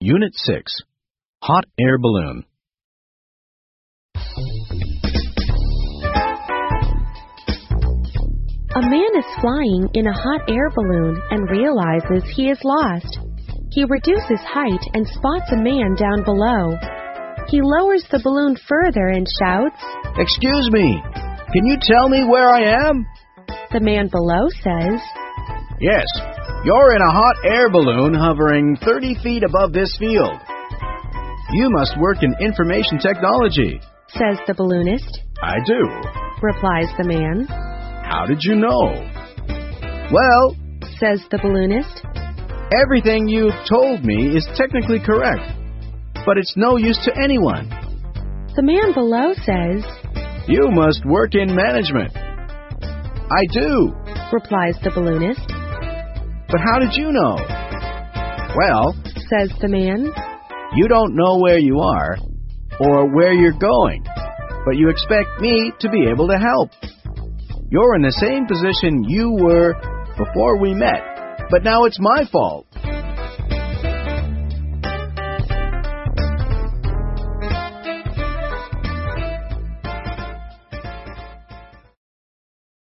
Unit 6, Hot Air Balloon. A man is flying in a hot air balloon and realizes he is lost. He reduces height and spots a man down below. He lowers the balloon further and shouts, "Excuse me, can you tell me where I am?" The man below says, "Yes, you're in a hot air balloon hovering 30 feet above this field. You must work in information technology," says the balloonist. "I do," replies the man. "How did you know?" "Well," says the balloonist, "everything you've told me is technically correct, but it's no use to anyone." The man below says, "You must work in management." "I do," replies the balloonist. "But how did you know?" "Well," says the man, "you don't know where you are or where you're going, but you expect me to be able to help. You're in the same position you were before we met, but now it's my fault."